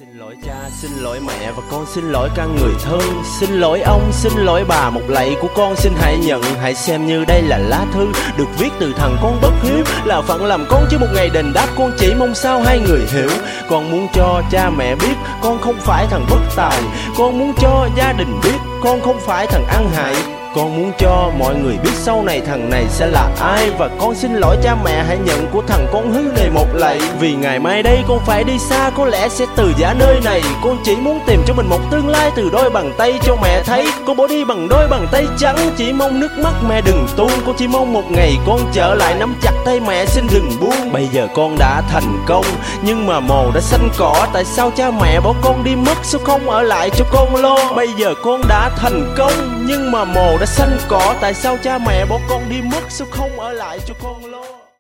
Xin lỗi cha, xin lỗi mẹ và con xin lỗi cả người thân. Xin lỗi ông, xin lỗi bà, một lạy của con xin hãy nhận. Hãy xem như đây là lá thư được viết từ thằng con bất hiếu. Là phận làm con chứ một ngày đền đáp, con chỉ mong sao hai người hiểu. Con muốn cho cha mẹ biết con không phải thằng bất tài. Con muốn cho gia đình biết con không phải thằng ăn hại. Con muốn cho mọi người biết sau này thằng này sẽ là ai. Và con xin lỗi cha mẹ, hãy nhận của thằng con hư này một lạy. Vì ngày mai đây con phải đi xa, có lẽ sẽ từ giã nơi này. Con chỉ muốn tìm cho mình một tương lai từ đôi bàn tay cho mẹ thấy. Con bỏ đi bằng đôi bàn tay trắng, chỉ mong nước mắt mẹ đừng tuôn. Con chỉ mong một ngày con trở lại nắm chặt tay mẹ xin đừng buông. Bây giờ con đã thành công nhưng mà mồ đã xanh cỏ. Tại sao cha mẹ bỏ con đi mất, sao không ở lại cho con lo. Bây giờ con đã thành công nhưng mà mồ đã xanh cỏ. Tại sao cha mẹ bỏ con đi mất, sao không ở lại cho con lo.